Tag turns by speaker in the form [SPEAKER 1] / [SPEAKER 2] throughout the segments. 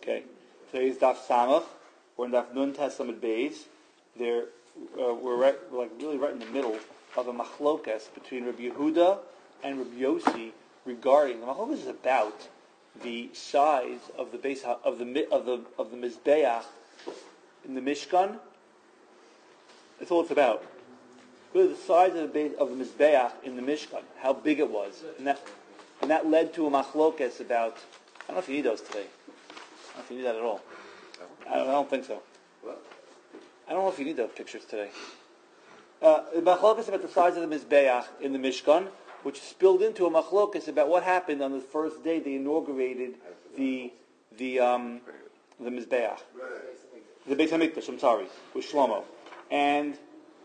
[SPEAKER 1] Okay, today's Daf Samach. We're in Daf Nun Tes Lamed Beis. We're really right in the middle of a machlokas between Rabbi Yehuda and Rabbi Yossi regarding the machlokas is about the size of the base of the mizbeach in the Mishkan. That's all it's about. Really, the size of the base of the mizbeach in the Mishkan, how big it was, and that led to a machlokas about. I don't know if you need those today. I don't know if you need that at all. I don't think so. I don't know if you need those pictures today. The machlokas about the size of the mizbeach in the Mishkan, which spilled into a machlokas about what happened on the first day they inaugurated the mizbeach, the Beis Hamikdash. I'm sorry, with Shlomo, and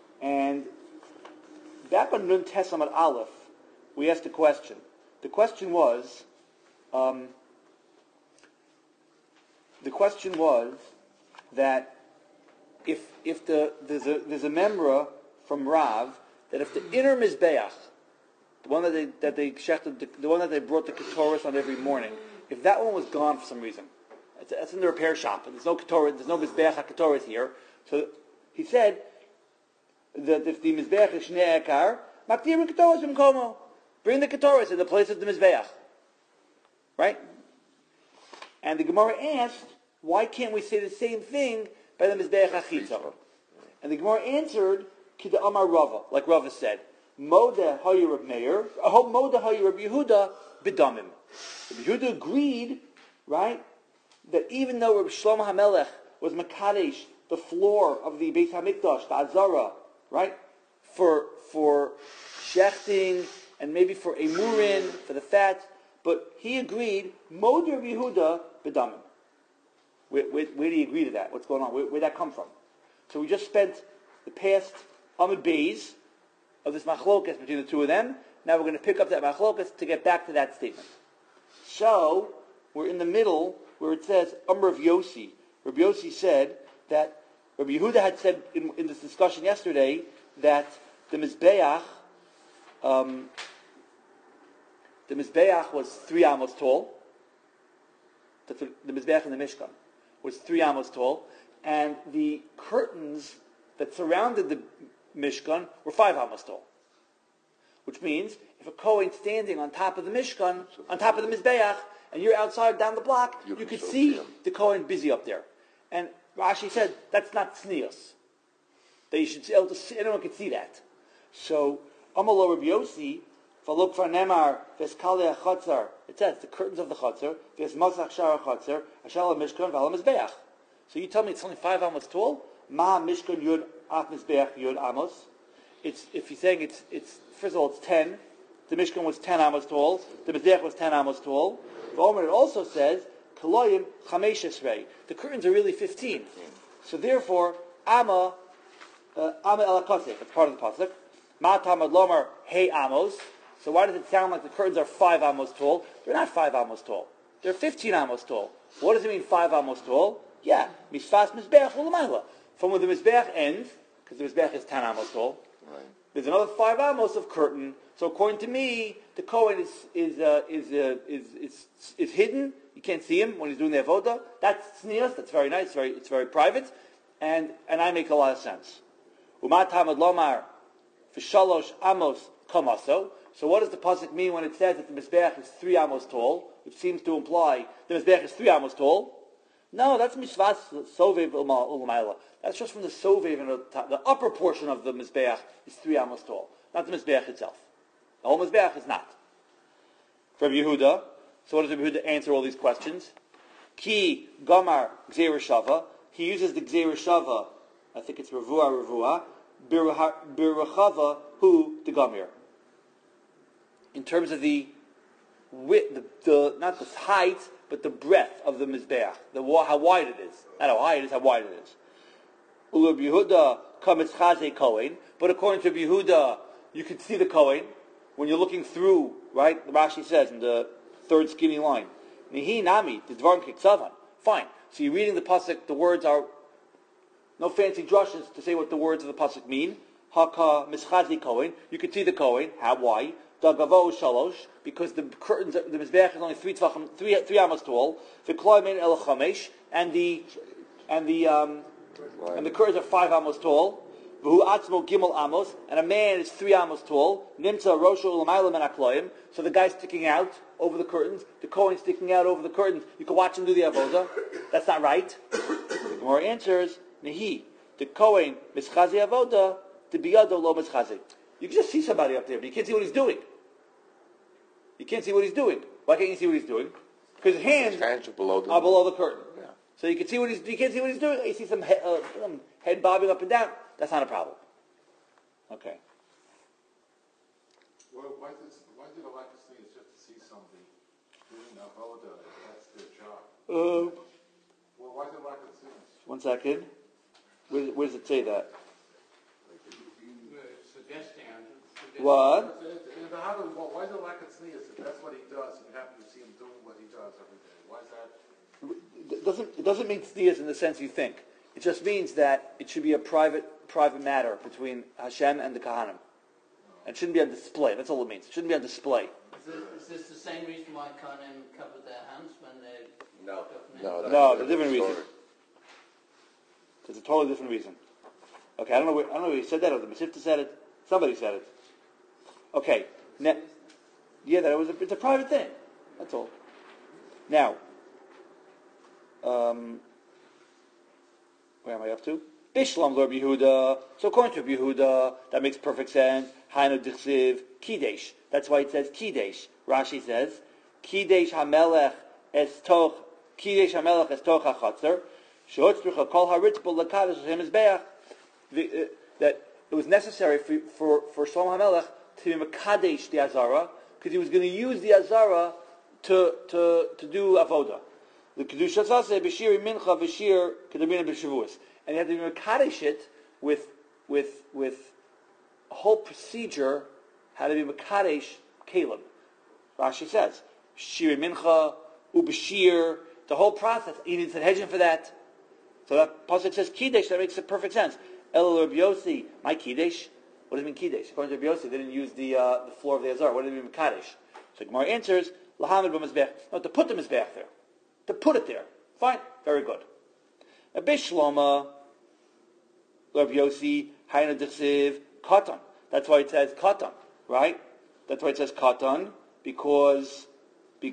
[SPEAKER 1] back on Nun Tes Amud Aleph, we asked a question. The question was. That if there's a memra from Rav that if the inner mizbeach, the one that they shechted, the one that they brought the ketoris on every morning, if that one was gone for some reason, that's in the repair shop, and there's no ketoris, there's no mizbeach ketoris here. So he said that if the mizbeach is shnei ekar, maktir ketoris b'mkomo, bring the ketoris in the place of the mizbeach, right? And the Gemara asked, why can't we say the same thing by the Mizbeach HaChitza? And the Gemara answered, Kida Amar Rava, like Rava said, Moda Hayu Reb Meir, Moda Hayu Reb Yehuda B'damim. Reb Yehuda agreed, right, that even though Reb Shlomo HaMelech was Makadesh, the floor of the Beis HaMikdash, the Azara, right, for shechting and maybe for emurin, for the fat, but he agreed, Moda Reb Yehuda B'damim. Where do you agree to that? What's going on? Where'd that come from? So we just spent the past Amud Beis of this machlokas between the two of them. Now we're going to pick up that machlokas to get back to that statement. So we're in the middle where it says Amr of Yossi. Rabbi Yossi said that Rabbi Yehuda had said in this discussion yesterday that the mizbeach was 3 amos tall. That's what the mizbeach in the Mishkan was 3 amos tall, and the curtains that surrounded the Mishkan were 5 amos tall. Which means, if a Kohen standing on top of the Mishkan, on top of the Mizbeach, and you're outside down the block, you could see the Kohen busy up there. And Rashi said, that's not tznius. That you should be able to see, anyone could see that. So, Amalo Rabbi Yossi, Falok Farnemar, Veskalei HaChatzar, it says, the curtains of the Chatzar, Ves Masach Shara Chatzar, Ashal HaMishkan, V'al HaMizbeach. So you tell me it's only 5 amos tall? Ma Mishkan Yud Af Mizbeach Yud Amos. If you're saying it's first of all, it's 10. The Mishkan was 10 amos tall. The Mizbeach was 10 amos tall. The Omer, it also says, Kaloyim Chamesh Esrei. The curtains are really 15. So therefore, Ama El HaKosek, it's part of the Pasuk. Ma Tamad Lomar Hey Amos. So why does it sound like the curtains are 5 amos tall? They're not 5 amos tall. They're 15 amos tall. What does it mean 5 amos tall? Yeah, Mishfas Mizbeach Ulamayla. From where the Mizbeach ends, because the Mizbeach is 10 amos tall, right. There's another 5 amos of curtain. So according to me, the Kohen is hidden. You can't see him when he's doing the avoda. That's tznius. That's very nice. It's very private, and I make a lot of sense. Umat Hamad Lomar V'shalosh Amos Kamaso. So what does the pasuk mean when it says that the Mizbeach is 3 amos tall? Which seems to imply the Mizbeach is 3 amos tall. No, that's Mishvas Sovev Ulmayla. That's just from the Sovev and the upper portion of the Mizbeach is 3 amos tall. Not the Mizbeach itself. The whole Mizbeach is not. From Yehuda. So what does Rabbi Yehuda answer all these questions? Ki Gamar Gzeir Shava. He uses the Gzeir Shava. I think it's Ravua. Birachava Hu the Gamir. In terms of the width, not the height, but the breadth of the Mizbeach, how wide it is. Not how high it is, how wide it is. Rabbi Yehuda kamitz chazei Kohen, but according to Rabbi Yehuda, you can see the Kohen when you're looking through, right? The Rashi says in the third skinny line, Nihi nami, the dvarim kiksavan. Fine. So you're reading the pasuk, the words are, no fancy drushes to say what the words of the pasuk mean. Haka mischazi Kohen, you can see the Kohen. How? Why? the gavo shalosh, because the curtains, the mizbeach is only three amos tall. The kloimin el chamesh, and the curtains are 5 amos tall. V'hu atzmo gimel amos, and a man is 3 amos tall. Nimtza roshu l'maylam and akloim. So the guy's sticking out over the curtains. The Kohen sticking out over the curtains. You can watch him do the avoda. That's not right. The Gemara answers, Nehi, the Kohen mischazi avoda, the biyado lo mischazi. You can just see somebody up there, but you can't see what he's doing. You can't see what he's doing. Why can't you see what he's doing? Because his hands are below the curtain. Yeah. So you can see what you can't see what he's doing. You see some head bobbing up and down. That's not a problem. Okay.
[SPEAKER 2] Well, why did the lack of sleep just to see somebody doing avoda? That's their job. Well, why the lack of sleep?
[SPEAKER 1] 1 second. Where does it say that? What?
[SPEAKER 2] Why the lack of sleep? If that's what he does, and you happen to see him doing what he does every day. Why is that?
[SPEAKER 1] It doesn't mean tznius in the sense you think. It just means that it should be a private matter between Hashem and the Kohanim. And it shouldn't be on display. That's all it means. It shouldn't be on display.
[SPEAKER 3] Is this the same reason why Kohanim cover their hands when they...
[SPEAKER 1] No, it's a different reason. It's a totally different reason. Okay, I don't know where he said that, or the Mesivta said it. Somebody said it. Okay. It's a private thing. That's all. Now, where am I up to? Bishlam Lord Yehuda. So according to Yehuda, that makes perfect sense. Hainu Dichsiv Kidesh. That's why it says Kidesh. Rashi says Kidesh Hamelech es toch HaChatzer. Shehotzricha Kol Haritzbul Lakadosh Hashem Mizbeach. That it was necessary for Shlomo HaMelech to be Mekadesh the Azara, because he was going to use the Azara to do avoda. The Kedusha Tzaseh b'shir mincha v'shir kedabina b'shavuos, and he had to be Mekadesh it with a whole procedure how to be Mekadesh Caleb. Rashi says b'shir mincha u'b'shir, the whole process. He needs a hedging for that. So that pasuk says Kidesh. That makes perfect sense. El Rabbi Yossi, my Kiddush. What does it mean Kiddush? According to Rabbi Yossi, they didn't use the floor of the Azar. What does it mean Kaddish? So Gemara answers, Lahamid b'mizbech. No, to put the mizbech there. To put it there. Fine. Very good. A Bishloma, Rabbi Yossi, Haina Dechsiv, Katan. That's why it says Katan, right? That's why it says Katan, because it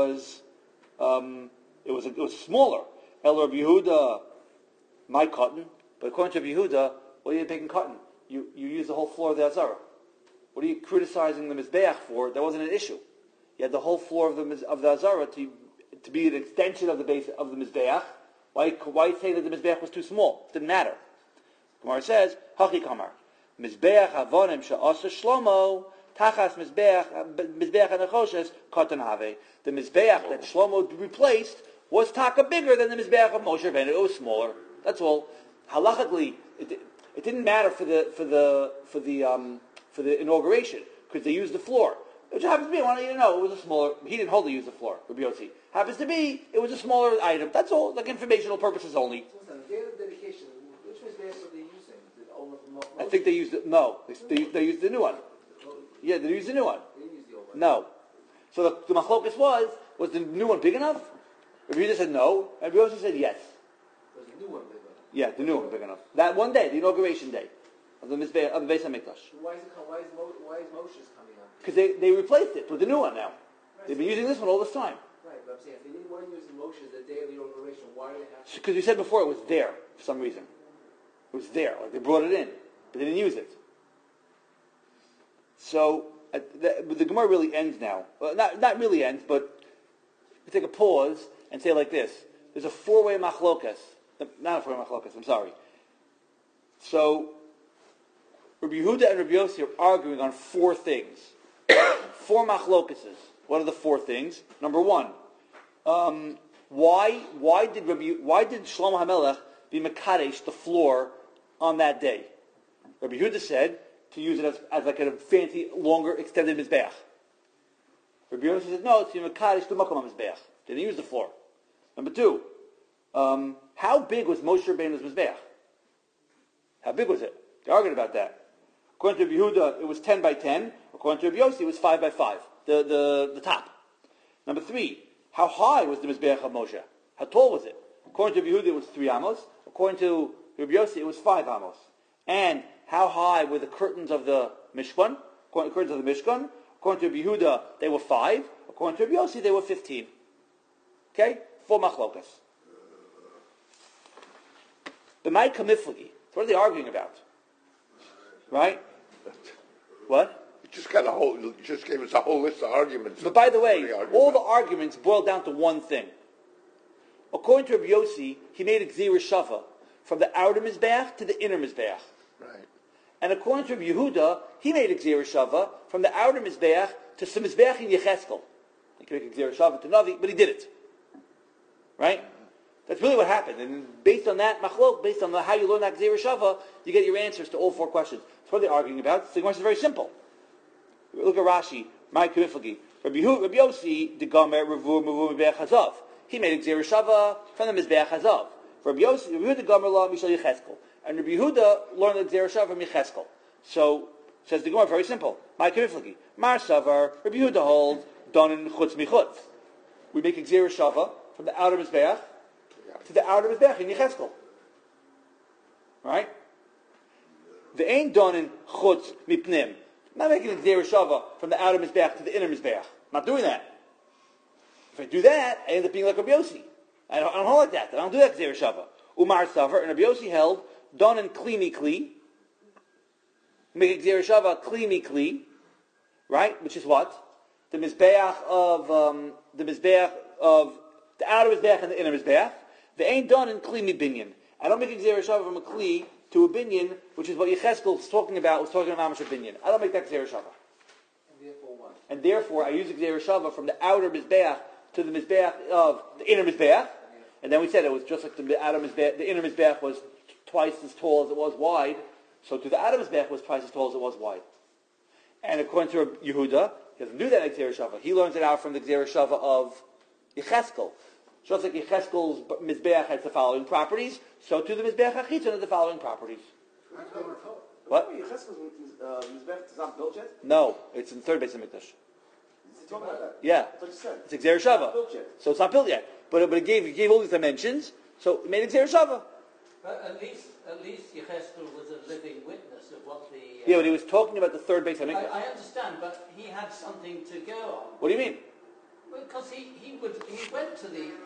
[SPEAKER 1] was smaller. El Rabbi Yehuda, my cotton. But according to Yehuda, what are you taking cotton? You use the whole floor of the Azara. What are you criticizing the Mizbeach for? That wasn't an issue. You had the whole floor of the Azara to be an extension of the base of the Mizbeach. Why say that the Mizbeach was too small? It didn't matter. Gemara says, Hachi Kamar. Mizbeach avonim she'asa Shlomo tachas Mizbeach anachoshes katan have. The Mizbeach that Shlomo replaced was taka bigger than the Mizbeach of Moshe Rabbeinu. It was smaller. That's all. Halachically, it didn't matter for the inauguration because they used the floor. Which happens to be, I want you to know, it was a smaller. He didn't hold to use the floor. Rabbi Yossi happens to be, it was a smaller item. That's all, like informational purposes only.
[SPEAKER 4] So, the day of dedication, which was there were they using? The old one from
[SPEAKER 1] I think they used it. No, they used the new one. Yeah, they used the new one.
[SPEAKER 4] They didn't use the old one.
[SPEAKER 1] No. So the machlokas was the new one big enough? Rabbi Yossi said no, and Rabbi Yossi said yes.
[SPEAKER 4] Was the new one big enough?
[SPEAKER 1] Yeah, the new one big enough. That one day, the inauguration day of the Mizbeach, of the Beis Hamikdash.
[SPEAKER 4] Why is Moshe's coming up?
[SPEAKER 1] Because they replaced it with the new one now. Right. They've been using this one all this time.
[SPEAKER 4] Right, but I'm saying if they didn't want to use Moshe's the day of the inauguration, why do they have to?
[SPEAKER 1] Because you said before it was there for some reason. It was there, like they brought it in, but they didn't use it. So the Gemara really ends now. Well, not really ends, but we take a pause and say like this: there's a four-way machlokas. Not a four-way machlokas. I'm sorry. So Rabbi Yehuda and Rabbi Yossi are arguing on four things. Four machlokases. What are the four things? Number one, why did Shlomo HaMelech be mekadesh the floor on that day? Rabbi Yehuda said to use it as like a fancy, longer, extended mizbeach. Rabbi Yossi said no, it's to be mekadesh the makom mizbeach. They didn't use the floor. Number two, how big was Moshe Rabbeinu's mizbeach? How big was it? They argued about that. According to Rabbi Yehuda, it was 10 by 10. According to Rabbi Yossi, it was 5 by 5. The top. Number 3, how high was the Mizbeach of Moshe? How tall was it? According to Rabbi Yehuda, it was 3 amos. According to Rabbi Yossi, it was 5 amos. And how high were the curtains of the Mishkan? According to the curtains of the Mishkan, according to Rabbi Yehuda, they were 5. According to Rabbi Yossi, they were 15. Okay? 4 machlokas. The Mai Kamiflagi. What are they arguing about? Right? What?
[SPEAKER 5] You just gave us a whole list of arguments.
[SPEAKER 1] But by the way, all the arguments boil down to one thing. According to Rabbi Yossi, he made a Gzira Shava from the outer Mizbeach to the inner Mizbeach.
[SPEAKER 5] Right.
[SPEAKER 1] And according to Rabbi Yehuda, he made a Gzira Shava from the outer Mizbeach to some Mizbeach in Yecheskel. He could make a Gzira Shava to Navi, but he did it. Right? That's really what happened. And based on that machlok, based on how you learn that Gzira Shava, you get your answers to all 4 questions. So what are they arguing about? The question is very simple. Look at Rashi, my Kamiflagi. Rabbi Yossi, the Gomer, Revu, Mizbeach Hazav. He made a Gzira Shava from the Mizbeach Hazav. For Rabbi Yossi, Rabbi Yehuda Gomer La Mishal Yecheskel. And Rabbi Yehuda learned the Gzira Shava from Yecheskel. So, says the Gemara, very simple. My Kamiflagi. Mar Savar, Rabbi Yehuda holds, Donin Chutz Michutz. We make a Gzira Shava from the outer Mizbeach to the outer Mizbeach in Yecheskel. Right? The Ein Donin Chutz Mipnim. I'm not making a Gzera Shava from the outer Mizbeach to the inner Mizbeach. I'm not doing that. If I do that, I end up being like Rabbi Yossi. I don't hold like that. I don't do that Gzera Shava. Umar Savar, and Rabbi Yossi held, Don and Kli Mikli. Make a Gzera Shava, Kli Mikli. Right? Which is what? The Mizbeach of the outer Mizbeach and the inner Mizbeach. The Ein Don and Kli Mibinyan. I don't make a Gzera Shava from a Kli to a binyan, which is what Yecheskel was talking about Mamash binyan. I don't make that Gzera Shava.
[SPEAKER 4] And therefore what?
[SPEAKER 1] And therefore, I use a Gzera Shava from the outer Mizbeach to the Mizbeach of the inner Mizbeach. And then we said it was just like the outer Mizbeach, the inner Mizbeach was twice as tall as it was wide. So to the outer Mizbeach was twice as tall as it was wide. And according to Yehuda, he doesn't do that in Gzera Shava. He learns it out from the Gzera Shava of Yecheskel. Just like Yecheskel's Mizbeach has the following properties, so to the Mizbeach HaChitzon has the following properties. What?
[SPEAKER 4] Yecheskel's Mizbeach is not built yet?
[SPEAKER 1] No, it's in the third base of Mikdash.
[SPEAKER 4] Is he talking about that?
[SPEAKER 1] Yeah.
[SPEAKER 4] That's what you said.
[SPEAKER 1] It's a Gzera Shava.
[SPEAKER 4] Not built yet.
[SPEAKER 1] So it's not built yet. But it gave all these dimensions, so it made a Gzera Shava.
[SPEAKER 3] But at least Yecheskel was a living witness of what the...
[SPEAKER 1] Yeah, but he was talking about the third base of Mikdash.
[SPEAKER 3] I understand, but he had something to go on.
[SPEAKER 1] What do you mean?
[SPEAKER 3] Because he went to the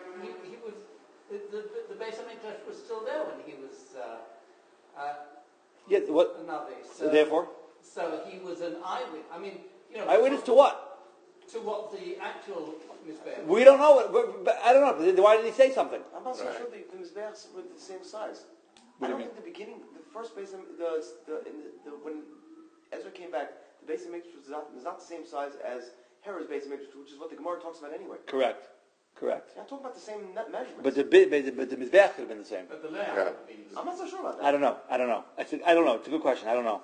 [SPEAKER 3] Beis HaMikdash was still there when he was
[SPEAKER 1] Yeah, what?
[SPEAKER 3] a Navi.
[SPEAKER 1] So therefore?
[SPEAKER 3] So he was an eyewitness. I mean,
[SPEAKER 1] Eyewitness to what?
[SPEAKER 3] To what the actual Mizbeach.
[SPEAKER 1] We don't know. But I don't know. Why did he say something?
[SPEAKER 4] I'm not so sure the Mizbeachs were the same size.
[SPEAKER 1] What do
[SPEAKER 4] I
[SPEAKER 1] you
[SPEAKER 4] don't
[SPEAKER 1] mean?
[SPEAKER 4] think the beginning, the first base, when Ezra came back, the base of Mikdash was not the same size as Herod's base of Mikdash, which is what the Gemara talks about anyway.
[SPEAKER 1] Correct.
[SPEAKER 4] You're not talking about the same measurements.
[SPEAKER 1] But the Mizbeach could have been the same.
[SPEAKER 3] But the layout
[SPEAKER 5] Yeah.
[SPEAKER 3] would be the same.
[SPEAKER 4] I'm not so sure about that.
[SPEAKER 1] I don't know. I don't know. It's a good question. I don't know.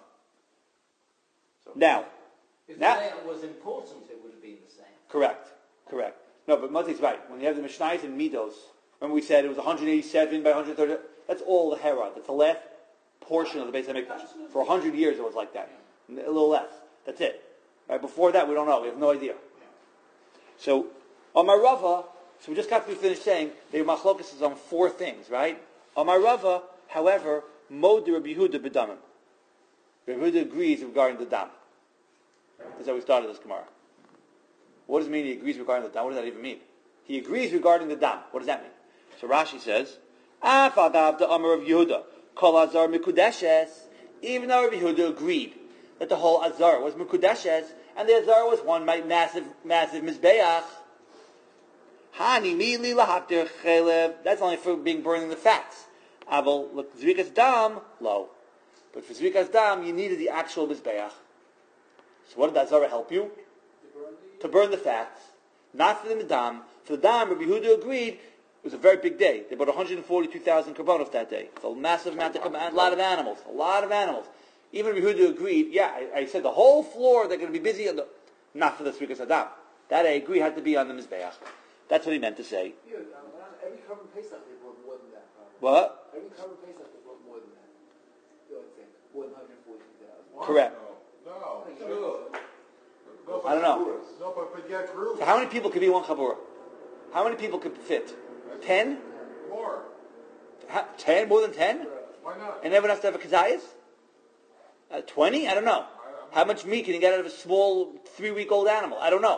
[SPEAKER 1] Now,
[SPEAKER 3] If
[SPEAKER 1] Now-
[SPEAKER 3] the layout was important, it would have been the same.
[SPEAKER 1] correct. No, but Motzi's right. When you have the Mishnayos and Midos, remember we said it was 187 by 130. That's all the Herod. That's the last portion of the Beis HaMikdash. For 100 years it was like that. A little less. That's it. Right? Before that, we don't know. We have no idea. So, on my Rava, so we just got to finish saying the Machlokas is on 4 things, right? On my Rava, however, Mod Rabbi Yehuda b'damim. Rabbi Yehuda agrees regarding the dam. That's how we started this Gemara. What does it mean he agrees regarding the dam? What does that even mean? He agrees regarding the dam. What does that mean? So Rashi says, Af agav the Amar of Yehuda, Kol Azar Mikudeshes, even though Rabbi Yehuda agreed that the whole Azar was Mikudeshes, and the Azar was one massive Mizbeach, Hani Mili Lahaktir Chelev, that's only for being burning the fats. Aval Zrikas Dam, low. But for Zrikas Dam, you needed the actual Mizbeach. So what did the Azara help you? To burn the fats. Not for the Dam. For the Dam, Rabbi Yehuda agreed, it was a very big day. They bought 142,000 karbonos that day. It's a massive amount of a lot of animals. Even Rabbi Yehuda agreed, I said the whole floor, they're going to be busy on not for the Zrikas Adam. That I agree had to be on the Mizbeach. That's what he meant to say.
[SPEAKER 4] Yeah, every Korban Pesach they brought more than that.
[SPEAKER 1] What?
[SPEAKER 4] Every Korban Pesach they brought more than that.
[SPEAKER 6] think? 142,000.
[SPEAKER 1] Correct.
[SPEAKER 2] No.
[SPEAKER 1] I don't know.
[SPEAKER 2] No, but get groups.
[SPEAKER 1] So how many people could be in one chabura? How many people could fit? 10?
[SPEAKER 2] More.
[SPEAKER 1] 10? More than 10?
[SPEAKER 2] Why not?
[SPEAKER 1] And everyone has to have a kazayas? 20? I don't know. How much meat can you get out of a small 3-week-old animal? I don't know.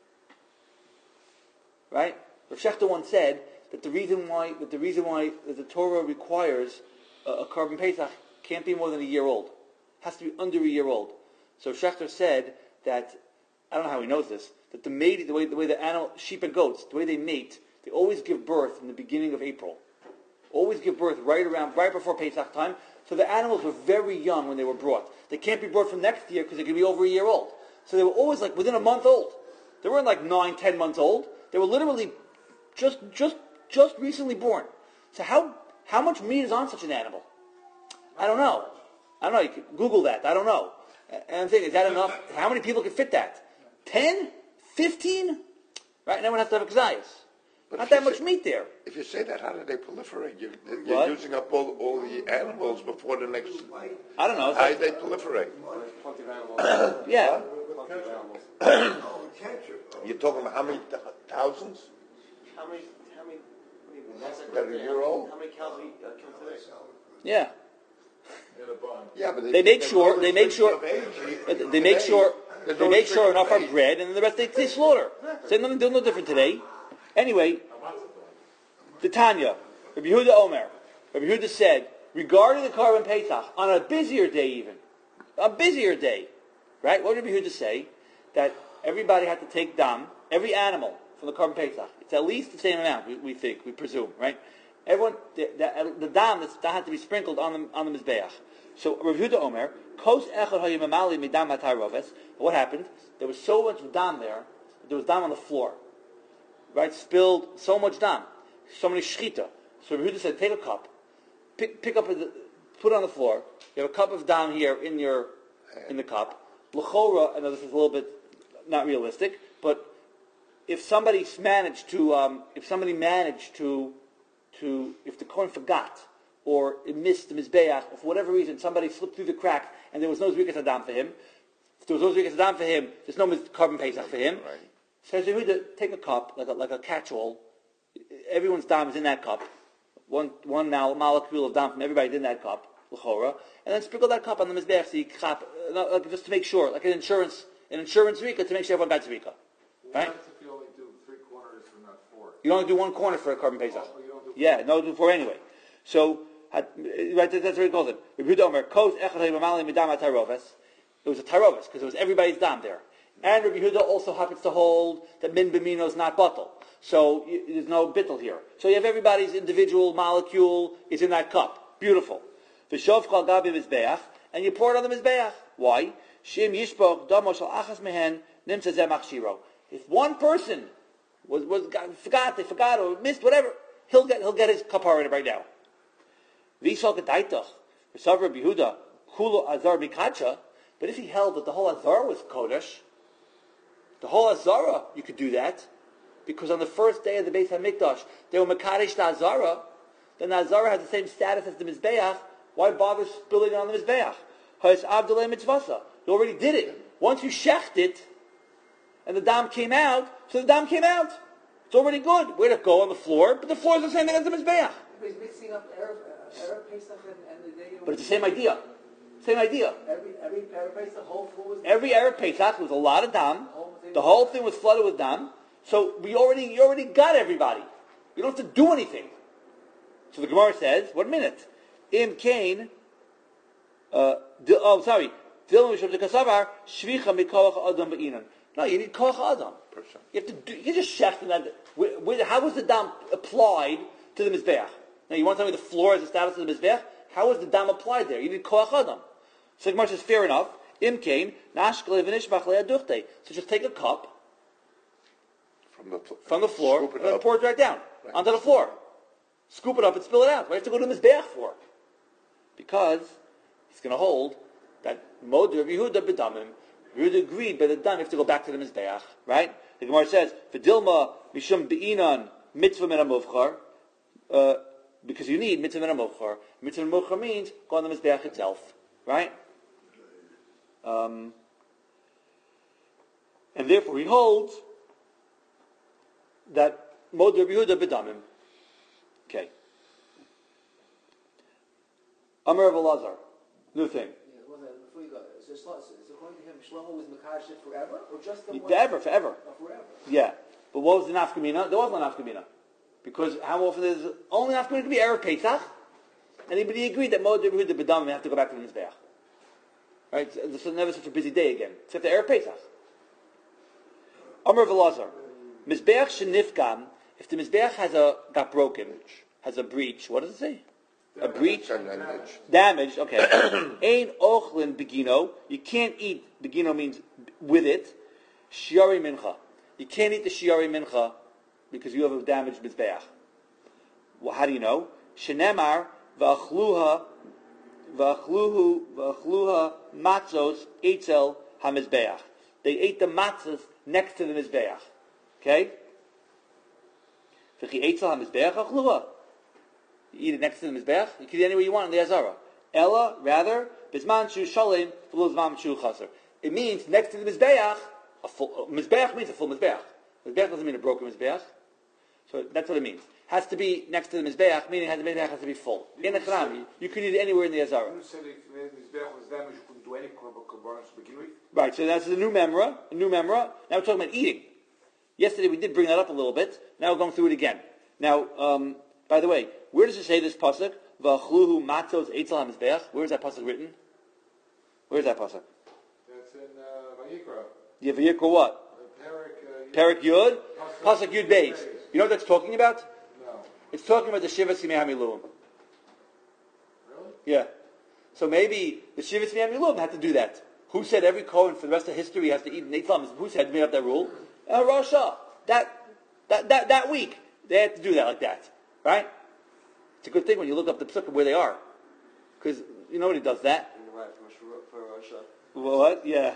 [SPEAKER 1] Right? Rav Shechter once said that the reason why the Torah requires a carbon pesach can't be more than a year old. It has to be under a year old. So Shechter said that, I don't know how he knows this, that the way the animal, sheep and goats, the way they mate, they always give birth in the beginning of April. Always give birth right before Pesach time. So the animals were very young when they were brought. They can't be brought from next year because they could be over a year old. So they were always like within a month old. They weren't like 9, 10 months old. They were literally just recently born. So how much meat is on such an animal? I don't know. You can Google that. I don't know. And I'm thinking, is that enough? How many people could fit that? 10? 15? Right? And everyone has to have a kazayas. Not that much meat there.
[SPEAKER 5] If you say that, how do they proliferate? You're
[SPEAKER 1] What?
[SPEAKER 5] using up all the animals before the next...
[SPEAKER 1] I don't know.
[SPEAKER 5] How do they proliferate?
[SPEAKER 4] Plenty of animals.
[SPEAKER 1] Yeah.
[SPEAKER 4] Plenty of animals.
[SPEAKER 5] You're talking about how many thousands
[SPEAKER 4] How many
[SPEAKER 5] that are a year old?
[SPEAKER 4] How many cows we kill today?
[SPEAKER 1] Yeah.
[SPEAKER 2] In a bun.
[SPEAKER 5] Yeah, but
[SPEAKER 1] They make sure
[SPEAKER 5] they make sure
[SPEAKER 1] enough are bred, and then the rest they slaughter. So they're no different today. Anyway, the Tanya, Rabbi Yehuda Omer, Rabbi Yehuda said, regarding the Karban Pesach, on a busier day, right? What did Rabbi Yehuda say? That everybody had to take dam, every animal from the Karban Pesach. It's at least the same amount, we presume, right? Everyone, the dam that had to be sprinkled on the Mizbeach. So Rabbi Yehuda Omer, Kos echad hayimamali midam ataroves. What happened? There was so much dam there. There was dam on the floor, right? Spilled so much dam, so many shchita. So Rabbi Yehuda said, take a cup, pick up, put it on the floor. You have a cup of dam here in the cup. L'chora, I know this is a little bit not realistic, but if somebody managed to, if the Kohen forgot, or it missed the Mizbeach, or for whatever reason somebody slipped through the crack and there was no Zrikas Adam for him, if there was no Zrikas Adam for him, there's no Karban Pesach for him.
[SPEAKER 5] Right.
[SPEAKER 1] Says Yehuda, take a cup, like a catch-all, everyone's dam is in that cup, one molecule of dam from everybody in that cup, l'chora, and then sprinkle that cup on the Mizbeach so you chap, just to make sure, like an insurance Zrika, to make sure everyone got Zrika. Right?
[SPEAKER 2] What if you only do 3 quarters and not 4?
[SPEAKER 1] You only do one corner for a Karban Pesach.
[SPEAKER 2] Oh, you don't do
[SPEAKER 1] Yeah, no, do 4 anyway. So, right, that's what he calls it. Rabbi Yehuda Omer, Kos echad hayimamali midam ataroves. It was a taroves, because it was everybody's dam there. And Rabbi Yehuda also happens to hold that min b'mino is not bottle. So, there's no bittel here. So you have everybody's individual molecule is in that cup. Beautiful. V'shov chal gabi mizbeach, and you pour it on the mizbeach. Why? Shim yishpoch damo shal achas mehen nimtza zeh machshiro. If one person forgot or missed whatever, he'll get his kapara right now. V'yisal kedaitach v'sav Rabbi Yehuda kulo azar mikacha. But if he held that the whole azara was kodesh, the whole azara you could do that because on the first day of the Beis Hamikdash they were mekadesh the azara. Then the azara has the same status as the mizbeach. Why bother spilling it on the mizbeach? Ha'is abdulay mitzvasa. You already did it. Once you shecht it, and the dam came out, so the dam came out. It's already good. Where'd it go? On the floor? But the floor is the same thing as the mizbeach.
[SPEAKER 6] He's mixing up Erev Pesach and the day.
[SPEAKER 1] But it's the same idea. Same idea.
[SPEAKER 6] Every Erev Pesach, the whole floor was.
[SPEAKER 1] Every Erev Pesach was a lot of dam. The whole thing was flooded with dam. So you already got everybody. You don't have to do anything. So the Gemara says, 1 minute. Im Kain, sorry. No, you need koach adam. You have to do. You just shecht that. How was the dam applied to the mizbeach? Now you want to tell me the floor is the status of the mizbeach? How was the dam applied there? You need koach adam. So the Gemara says, fair enough. Im kain nashkele v'nishbach le'aduchte. So just take a cup from the floor and pour it right down onto the floor. Scoop it up and spill it out. Why do you have to go to the mizbeach for? Because he's going to hold that Mod Rabbi Yehuda b'damim. Yehuda agreed by the dam you have to go back to the mizbeach, right? The Gemara says, "V'dilma mishum be'inan mitzvah min hamuvchar," because you need mitzvah min hamuvchar. Mitzvah min hamuvchar means go on the mizbeach itself. right? And therefore he holds that Mod Rabbi Yehuda bedamim. Okay. Amar of Elazar. New thing.
[SPEAKER 6] Yeah, before you go, so according to him, Shlomo was Makash forever, or just the one?
[SPEAKER 1] Forever.
[SPEAKER 6] Forever.
[SPEAKER 1] Yeah. But what was the nafkamina? There was no nafkamina. Because how often is only nafkamina could be Erev Pesach, and he agreed that Mod Rabbi Yehuda bedamim have to go back to the Mizbeach. Right? So this is never such a busy day again, except the Erev Pesach. Amar of Elazar. Mizbeach shenifgam, if the Mizbeach got broken, has a breach, what does it say? A breach? Damaged, okay. Ein ochlin begino, you can't eat, begino means with it, shiari mincha. You can't eat the shiari mincha because you have a damaged Mizbeach. Well, how do you know? Shenemar v'achluha matzos eitzel ha-Mizbeach. They ate the matzahs next to the Mizbeach. Okay? You eat it next to the Mizbeach. You can eat it anywhere you want in the Azara. Ella, rather, bisman shu shalim v'luzvam shu chaser. It means next to the Mizbeach. Mizbeach means a full Mizbeach. Mizbeach doesn't mean a broken Mizbeach. So that's what it means. Has to be next to the Mizbeach, meaning the Mizbeach has to be full. In the Chram, you can eat it anywhere in the Azara.
[SPEAKER 2] You said if the Mizbeach was damaged, you couldn't do any korbanos to begin with?
[SPEAKER 1] Right, so that's a new memra. Now we're talking about eating. Yesterday we did bring that up a little bit. Now we're going through it again. Now, by the way, where does it say this pasuk? V'achluhu matzos eitzel hamizbeach. Where is that pasuk written? Where is that pasuk?
[SPEAKER 2] That's in Vayikra.
[SPEAKER 1] Yeah, Vayikra what? Perik Yud. Pasuk Yud Beis. You know what that's talking about?
[SPEAKER 2] No.
[SPEAKER 1] It's talking about the Shiva Simei HaMiluim.
[SPEAKER 2] Really?
[SPEAKER 1] Yeah. So maybe the Shiva Simei HaMiluim had to do that. Who said every Kohen for the rest of history has to eat an eitzel? Who said made up that rule? Rasha. That week they had to do that like that, right? It's a good thing when you look up the psukim where they are, because nobody does that.
[SPEAKER 4] For Russia.
[SPEAKER 1] What? Yeah.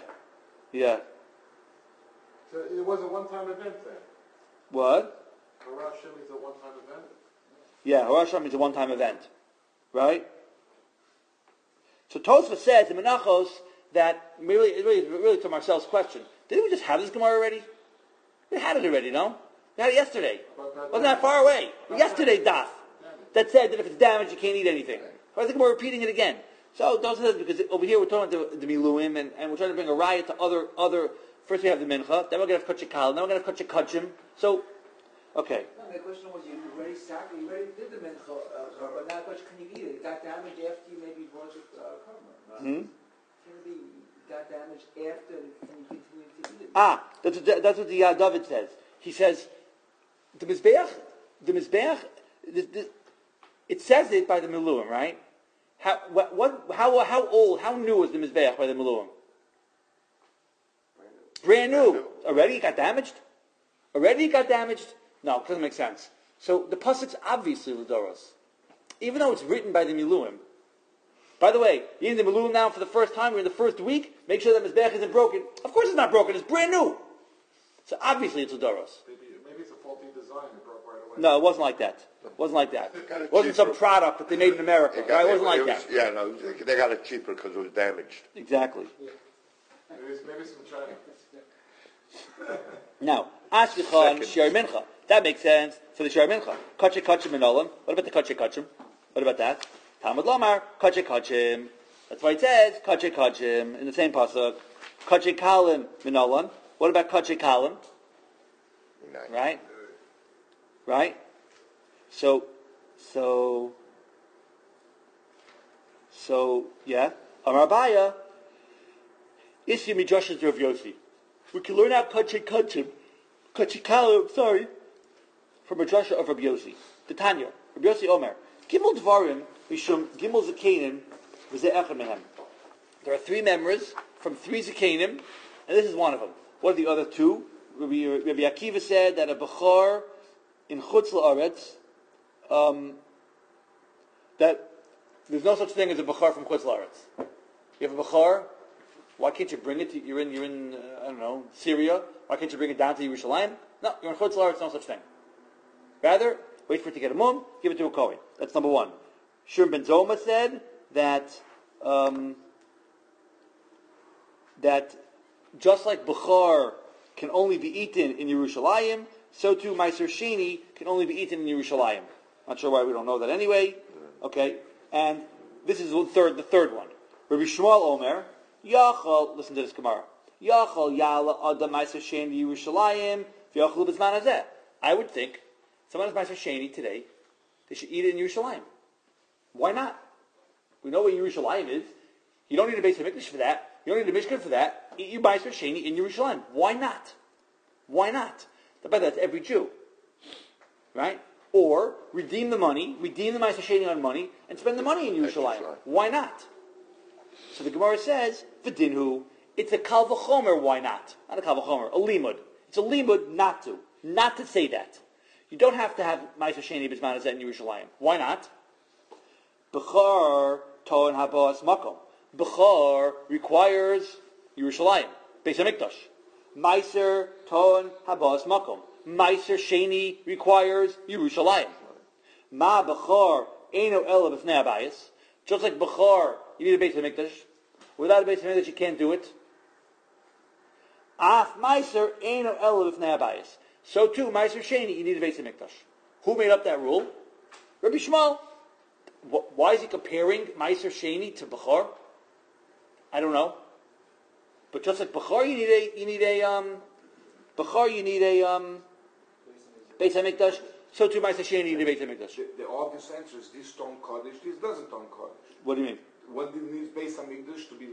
[SPEAKER 2] So it was a one-time event then?
[SPEAKER 1] What?
[SPEAKER 2] Harash Shem is a one-time event?
[SPEAKER 1] Yeah, Harash Shem is a one-time event, right? So Tosfos says in Menachos that really to Marcel's question, didn't we just have this Gemara already? We had it already, no? We had it yesterday. Wasn't that far away? Yesterday, Daf. That said that if it's damaged, you can't eat anything. I think we're repeating it again. So, don't say that because over here we're talking about the Miluim, and we're trying to bring a riot to other. First we have the Mincha, then we're going to have Kachikal, then we're going to have Kachikachim. So, okay.
[SPEAKER 6] No, my question was, you already did the mincha, but now the question, can you eat it? It got damaged after you maybe brought it karma, right? Can it be got damaged after, and you continue to eat it?
[SPEAKER 1] That's what the David says. He says, the Mizbeach, it says it by the Miluim, right? How old, how new is the Mizbeach by the Miluim? Brand new. Already it got damaged? No, it doesn't make sense. So the pasuk's obviously L'doros. Even though it's written by the Miluim. By the way, eating the Miluim now for the first time, you're in the first week, make sure that Mizbeach isn't broken. Of course it's not broken, it's brand new. So obviously it's L'doros.
[SPEAKER 2] Maybe it's a faulty design. It broke right away.
[SPEAKER 1] No, it wasn't like that. It wasn't some product that they made in America. It wasn't like that.
[SPEAKER 5] Yeah, no, they got it cheaper because it was damaged.
[SPEAKER 1] Exactly.
[SPEAKER 2] Maybe it's from China.
[SPEAKER 1] Now, Ashkechan Shiar Mincha. That makes sense for the Shiar Mincha. Kachik Kachim Minolam. What about the Kachik Kachim? What about that? Talmud Lamar, Kachik Kachim. That's why it says Kachik Kachim in the same pasuk. Kachik Kalim Minolam. What about Kachik Kalim? Right? So, yeah. Amar Abaya, Isi Midrashas Rav Yossi. We can learn out Kachik Kalim, from a drasha of Rabbi Yossi. The Tanya, Rabbi Yossi Omer. Gimel Dvarim, Mishum, Gimel Zakanim, V'zeh Echad Mehem. There are 3 members from 3 Zakanim, and this is one of them. What are the other 2? Rabbi Akiva said that a Bechor in Chutz La'aretz, that there's no such thing as a Bechor from Chutz La'aretz. You have a Bechor, why can't you bring it? You're in I don't know, Syria. Why can't you bring it down to Yerushalayim? No, you're in Chutz La'aretz, no such thing. Rather, wait for it to get a mum, give it to a Kohen. That's number 1. Shur ben Zoma said that that just like Bechor can only be eaten in Yerushalayim, so too Meiser Sheni can only be eaten in Yerushalayim. Not sure why we don't know that anyway. Okay, and this is the third one. Rabbi Shmuel Omer, Yachal, listen to this Gemara. Yachal Yala Adam Meiser Sheni Yerushalayim, V'yachal B'zman Hazeh. I would think someone has Meiser Sheni today, they should eat it in Yerushalayim. Why not? We know where Yerushalayim is. You don't need a Beis HaMikdash for that. You don't need a Mishkan for that. Eat your Meiser Sheni in Yerushalayim. Why not? Why not? But that's every Jew. Right? Or redeem the money, redeem the Meiser Sheni on money, and spend the money in Yerushalayim. Why not? So the Gemara says, V'dinhu, it's a Kal V'chomer, why not? Not a Kal V'chomer, a limud. It's a limud not to say that. You don't have to have Meiser Sheni B'zman Hazeh in Yerushalayim. Why not? Bechor To'en Habas Makom. Bechor requires Yerushalayim, Beis HaMikdash. Meiser To'en Habas Makom. Meiser Sheni requires Yerushalayim. Ma Bechor Eino Ela B'fnei Habayis. Just like Bechor, you need a Beis HaMikdash. Without a Beis HaMikdash, you can't do it. Af Meiser Eino Ela B'fnei Habayis. So too, Meiser Sheni, you need a Beis HaMikdash. Who made up that rule? Rabbi Shmuel. Why is he comparing Meiser Sheni to Bechor? I don't know. But just like Bechor, you need a Beis HaMikdash. So too, Meiser Sheni, you need a Beis HaMikdash.
[SPEAKER 2] The obvious answer is this stone Kaddish, this doesn't stone Kaddish.
[SPEAKER 1] What do you mean?
[SPEAKER 2] What do you need Beis HaMikdash to be?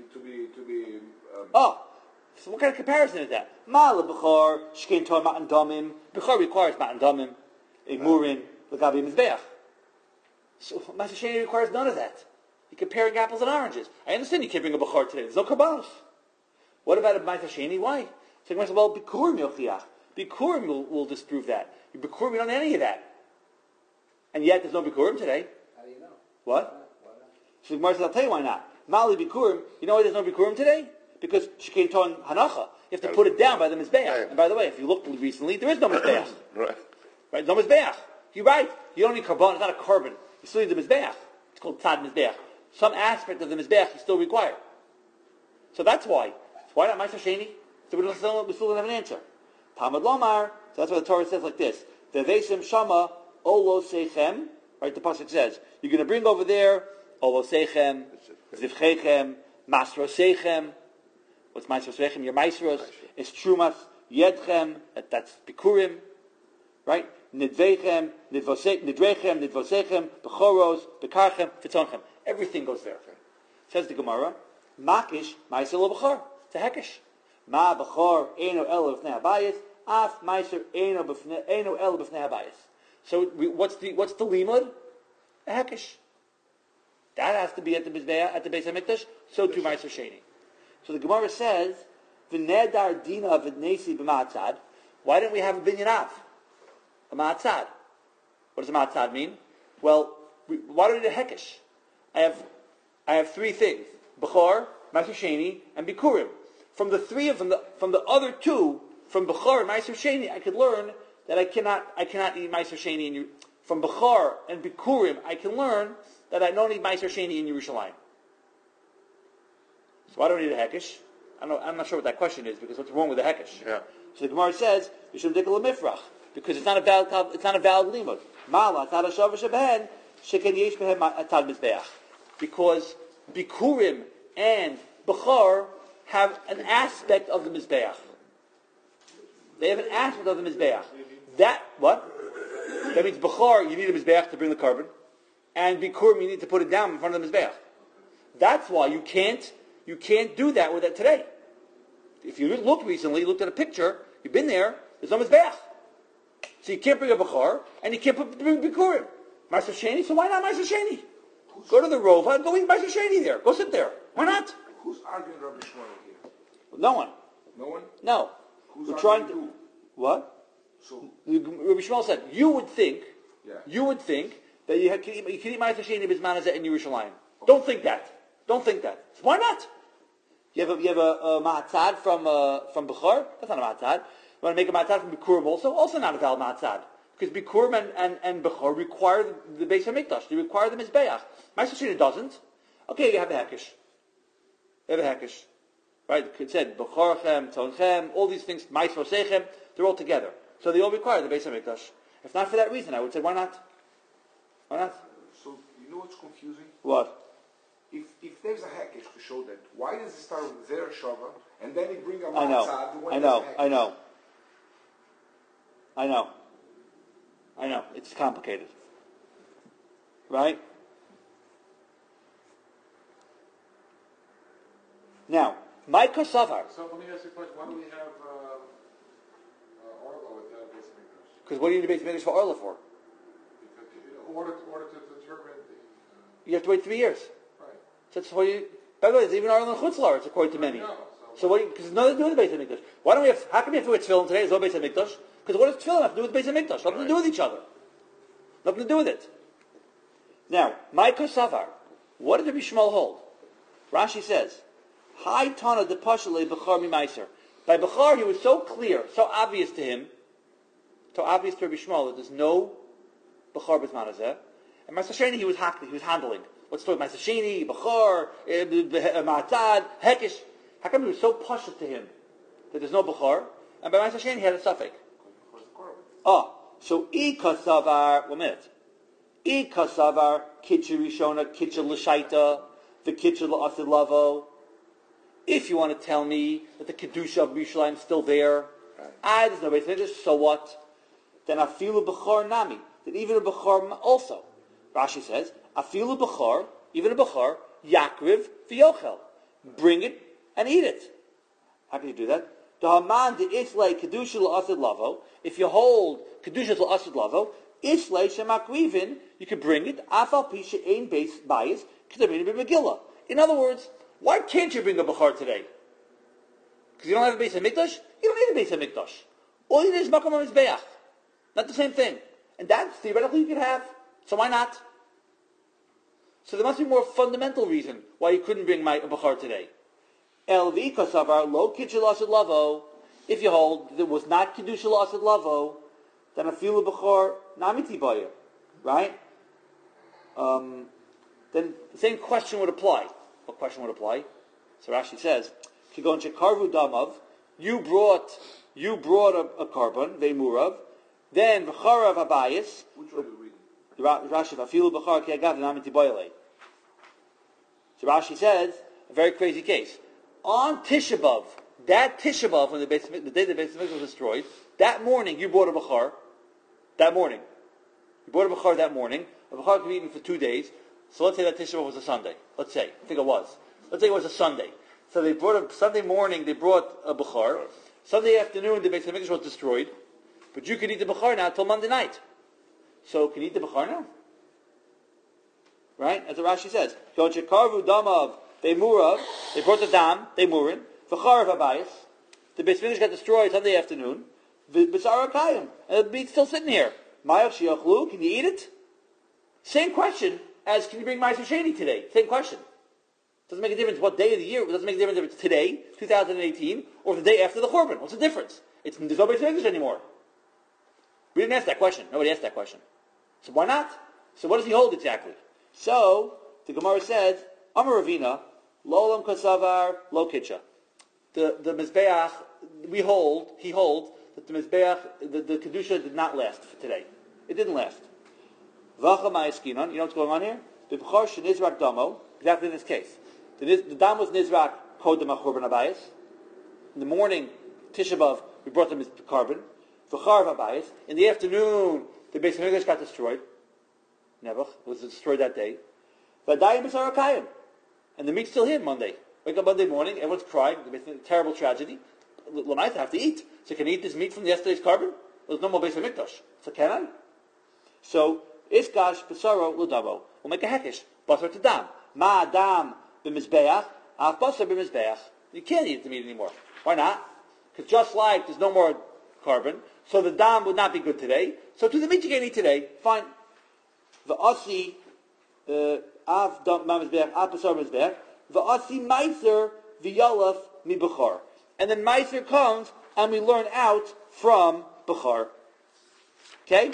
[SPEAKER 1] So what kind of comparison is that? Ma'ala Bechor Shkein Torah Matan Damim. Bechor requires Matan Damim, a Murin, L'Gabi Mizbeach. So Meiser Sheni requires none of that. You're comparing apples and oranges. I understand you can't bring a Bechor today. There's no Karbanos. What about a Meiser Sheni? Why? So you say, well, Bikurim Yochiach. Bikurim will disprove that. Bikurim, you don't need any of that. And yet there's no Bikurim today.
[SPEAKER 6] How do you know?
[SPEAKER 1] What? So the Gemara says, I'll tell you why not. Mali Bikurim, you know why there's no Bikurim today? Because Shkein Ton Hanacha. You have to put it down by the Mizbeach. And by the way, if you looked recently, there is no Mizbeach. Right? No Mizbeach. You're right. You don't need Karban. It's not a carbon. You still need the Mizbeach. It's called Tzad Mizbeach. Some aspect of the Mizbeach you still require. So that's why. Why not Meiser Sheni? So we still don't have an answer. Talmud Lomar. So that's why the Torah says like this. Vevesem Shama Olo Seichem. Right? The pasuk says you're going to bring over there Olo Seichem, Zivchechem, Masro Seichem. What's Masro Seichem? Your Maisros. It's Trumas Yedchem. That's Bikurim. Right? Nidvechem, Nidrechem, Nidvosechem, Bechoros, Bekarchem, Fitzonchem. Everything goes there. Says the Gemara, Makish, Meiser lo Bechor. It's a Hekesh. Ma Bechor, Eino El B'fnei Habayis, Af Meiser Eino El B'fnei Habayis. So what's the limud? A Hekesh. That has to be at the Beis HaMikdash, so too Meiser Sheni. So the Gemara says, V'nedar dina v'nesi b'ma'atzad. Why didn't we have a binyan av? A ma'atzad. What does a ma'atzad mean? Well, why do we need a hekesh? I have three things: Bechor, Meiser Sheni, and Bikurim. From the three of them, from the other two, from Bechor and Meiser Sheni, I could learn that I cannot eat Meiser Sheni from Bechor and Bikurim. I can learn that I don't need Meiser Sheni in Yerushalayim. So why do I need a hekesh? I'm not sure what that question is, because what's wrong with the hekesh? Yeah. So the Gemara says you should take a lemifrach, because it's not a valid limud. Mala tad hashav sheben sheken yesh behem tad mizbeach, because Bikurim and Bechor have an aspect of the mizbeach. They have an aspect of the mizbeach. That means Bechor you need a mizbeach to bring the carbon, and Bikurim you need to put it down in front of the mizbeach. That's why you can't do that with it today. If you looked at a picture, you've been there, there's no mizbeach. So you can't bring a Bechor, and you can't bring Bikurim. Meiser Sheni, so why not Meiser Sheni? Go to the Rova and go eat Meiser Sheni there. Go sit there. Why not?
[SPEAKER 2] Who's arguing Rabbi Shmuel here?
[SPEAKER 1] No one.
[SPEAKER 2] No one?
[SPEAKER 1] No.
[SPEAKER 2] Who's
[SPEAKER 1] We're trying
[SPEAKER 2] arguing
[SPEAKER 1] to... What?
[SPEAKER 2] So,
[SPEAKER 1] Rabbi Shmuel said, you would think that you can eat Meiser Sheni B'zman Hazeh in Yerushalayim. Don't think that. So why not? You have a ma'atzad from Bechor? That's not a ma'atzad. You want to make a ma'atzad from Bikurim also not a valid ma'atzad. Because Bikurim and Bechor require the Beis HaMikdash. They require the Mizbeach. Meiser Sheni doesn't. Okay, you have a hekesh. Right? It said, B'chorchem, Tonchem, all these things, Mais Rosechem, they're all together. So they all require the Beis HaMikdash. If not for that reason, I would say, why not? Why not?
[SPEAKER 2] So, you know what's confusing?
[SPEAKER 1] What?
[SPEAKER 2] If there's a hackish to show that, why does it start with Zer Shava, and then he bring a
[SPEAKER 1] I know.
[SPEAKER 2] matzah when
[SPEAKER 1] I
[SPEAKER 2] there's
[SPEAKER 1] know.
[SPEAKER 2] a hackish?
[SPEAKER 1] I know. I know. I know. It's complicated. Right? Now, my Kosavar,
[SPEAKER 2] So let me ask you a question. Why do we have Orla with that Beis HaMikdash?
[SPEAKER 1] because what do you need the Beis HaMikdash for Orla for?
[SPEAKER 2] Because in order to determine the...
[SPEAKER 1] You have to wait 3 years.
[SPEAKER 2] right.
[SPEAKER 1] So that's why you... By the way, there's even Orla and Chutzlar, according to many.
[SPEAKER 2] No,
[SPEAKER 1] So what? Because there's nothing to do with the Beis HaMikdash. Why don't we have? How come we have to wear tefillin today? There's no Beis HaMikdash. Because what does tefillin have to do with Beis HaMikdash? Nothing to do with each other. Nothing to do with it. Now, my Kosavar, what did Rabbi Shmuel hold? Rashi says, "Hai Tana de Pashale Bechar Mimaiser." By Bechar, he was so clear, so obvious to him, so obvious to Rabbi Shmuel that there's no Bechar B'zmanazeh. And Ma'aser Sheni he was handling. What's the story? Ma'aser Sheni, Bechar, Ma'atad, Hekish. How come it was so pashut to him that there's no Bechar? And by Ma'aser Sheni he had a suffix. So I Kasavar, 1 minute. I Kasavar, Kitcha Rishona, Kitcha L'Shaita, the Kitcha L'Asid Lavo. If you want to tell me that the Kedusha of Yerushalayim is still there, there's no Beis HaMikdash, so what? Then Afilu Bechar Nami, that even a Bechar also. Rashi says, Afilu Bechar, even a Bechar, Yakriv V'yochel. Bring it and eat it. How can you do that? Dahaman de Islay Kedusha L'Asid Lavo, if you hold Kedusha L'Asid Lavo, Islay Shemakrivin, you can bring it, Afal Pisha Ein Beis Bayis, Kedamina B'Megillah. In other words, why can't you bring a Bechar today? Because you don't have a Beis HaMikdash? You don't need a Beis HaMikdash. All you need is Makom HaMizbeach. Not the same thing. And that, theoretically, you could have. So why not? So there must be a more fundamental reason why you couldn't bring a Bechar today. Elvi Kosavar, Lo Kitchel Asid Lavo, if you hold that it was not Kedusha Asid Lavo, then a Filu Bechar Namiti Baya. Right? Then the same question would apply. What question would apply? So Rashi says, Kigon Shekarvu Damav, you brought a carbon, Veimurav, then V'charav Abayis,
[SPEAKER 2] Which one are you reading?
[SPEAKER 1] the Rashi Vafilu Bechar Ki Agav Namiti Boyle. So Rashi says, a very crazy case. On Tisha B'Av, that Tisha B'Av, when the day the Beis HaMikdash was destroyed, that morning you brought a Bechar. That morning. You brought a Bechar that morning. A Bechar could be eaten for 2 days. So let's say that Tisha B'Av was a Sunday. Let's say. I think it was. Let's say it was a Sunday. So they brought Sunday morning, they brought a Bechar. Sunday afternoon, the Beis HaMikdash was destroyed. But you can eat the Bechar now till Monday night. So can you eat the Bechar now? Right? As the Rashi says. Karvu Damav, they Murav, they brought the Dam, they Murin, V'charav Abayis, the Beis HaMikdash got destroyed Sunday afternoon, B'sar Akayim, and the meat's still sitting here. Mayach Shiachlu, can you eat it? Same question as can you bring Ma'aser Sheni today? Same question. Doesn't make a difference what day of the year. It doesn't make a difference if it's today, 2018, or the day after the Churban. What's the difference? There's no Beis HaMikdash anymore. We didn't ask that question. Nobody asked that question. So why not? So what does he hold exactly? So the Gemara says, Amar Ravina, Lo Olam Kasavar, Lo Kitcha. The Mizbeach, he holds that the Mizbeach, the Kedusha did not last for today. It didn't last. Vacha Ma'askinon, you know what's going on here? The Bechar Shenizrak Damo, exactly in this case. The Dam was Nizrak Kodem HaChurban Abayis. In the morning, Tisha B'Av, we brought them his carbon. V'charav Abayis. In the afternoon, the Beis HaMikdash got destroyed. Nebuch was destroyed that day. V'adayim B'sar Akayim. And the meat's still here Monday. Wake up Monday morning, everyone's crying. It's a terrible tragedy. Lamaita have to eat. So can I eat this meat from yesterday's carbon? There's no more Beis HaMikdash. So can I? So, Iskash B'saro L'davo. We'll make a hekish. Basar to dam. Ma dam b'mizbeach. Af basar b'mizbeach. You can't eat the meat anymore. Why not? Because just like there's no more carbon, so the dam would not be good today. So to the meat you can eat today, fine. V'asi af dam b'mizbeach. Af basar b'mizbeach. V'asi meiser v'yalaf mi b'char. And then meiser comes and we learn out from b'char. Okay?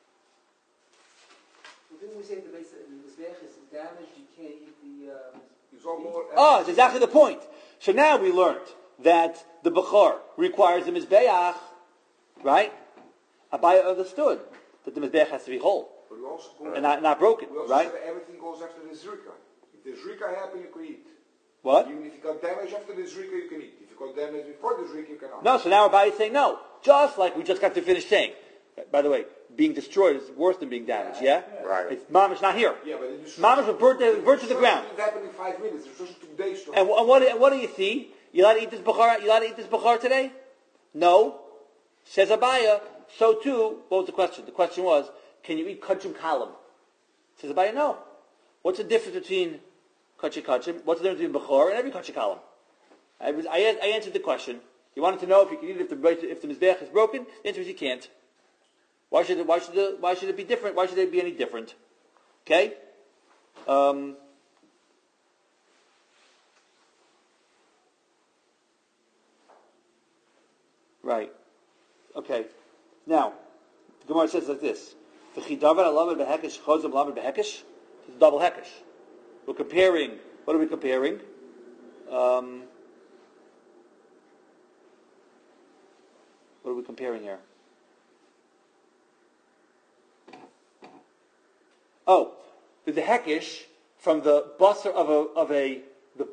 [SPEAKER 6] Didn't we say the Mizbeach is damaged, you can't eat the
[SPEAKER 2] It's all more.
[SPEAKER 1] Oh, it's exactly the point. So now we learned that the Bechor requires the Mizbeach, right? Abaya understood that the Mizbeach has to be whole
[SPEAKER 2] But we also go,
[SPEAKER 1] and not broken,
[SPEAKER 2] we also
[SPEAKER 1] right?
[SPEAKER 2] said everything goes after the Zrika. If the Zrika happens, you can eat.
[SPEAKER 1] What?
[SPEAKER 2] Even if you got damage after the Zrika, you can eat. If you got damage before the Zrika, you cannot.
[SPEAKER 1] No, so now Abaya is saying no. Just like we just got to finish saying. By the way, being destroyed is worse than being damaged, yeah?
[SPEAKER 5] Right.
[SPEAKER 1] It's Mamish not here.
[SPEAKER 2] Yeah, but
[SPEAKER 1] Mamish was burnt to the ground.
[SPEAKER 2] It happened in 5 minutes. It's just 2 days.
[SPEAKER 1] And what do you see? You allowed to eat this Bechor today? No. Says Abaya, so too, what was the question? The question was, can you eat kachim kalam? Says Abaya, no. What's the difference between kachim? What's the difference between Bechor and every kachim kalam? I answered the question. You wanted to know if you can eat it if the Mizbeach is broken? The answer is you can't. Why should it be different? Why should it be any different? Okay? Right. Okay. Now, the Gemara says like this. It's a double hekesh. We're comparing, what are we comparing? What are we comparing here? Oh, the hekesh from the basar of a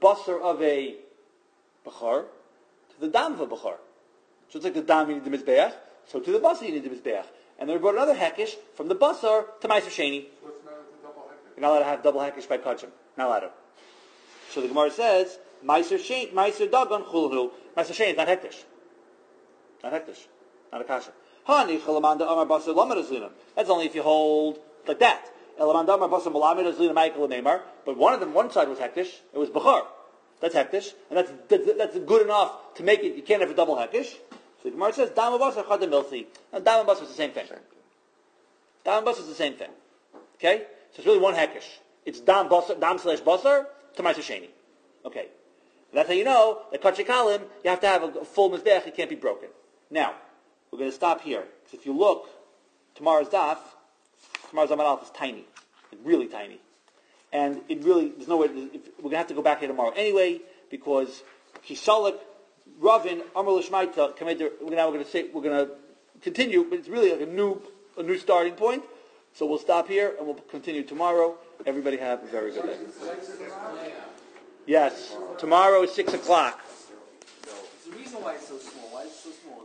[SPEAKER 1] bechor to the dam of a bechor. So it's like the dam you need the mizbeach, so to the basar you need the mizbeach. And then we brought another hekesh from the basar to ma'aser sheni.
[SPEAKER 2] What's not the double heck?
[SPEAKER 1] You're not allowed to have double hekesh by kachim. Not allowed to. So the Gemara says, ma'aser dagon chulhu. Ma'aser sheni is not hekesh. Not hekesh. Not a kasha. Hani chalamanda amar basar lamed azlinam. That's only if you hold like that. But one side was hektish, it was bechor. That's hektish, and that's good enough to make it. You can't have a double hektish. So the Gemara says dam basar chadam milsi. And dam basar is the same thing. Dam basar is the same thing. Okay, so it's really one hektish. It's dam slash basar to ma'aser sheni. Okay, that's how you know that kachikalim you have to have a full mizbeach. It can't be broken. Now we're going to stop here because if you look, tomorrow's daf. Tomorrow's Amar Aleph is tiny, really tiny, and it really there's no way. We're gonna have to go back here tomorrow anyway because Kishalek, Ravin, Amar Lishmaita. We're gonna continue, but it's really like a new starting point. So we'll stop here and we'll continue tomorrow. Everybody have a very good day. Yes, tomorrow is 6:00.
[SPEAKER 6] The reason why it's so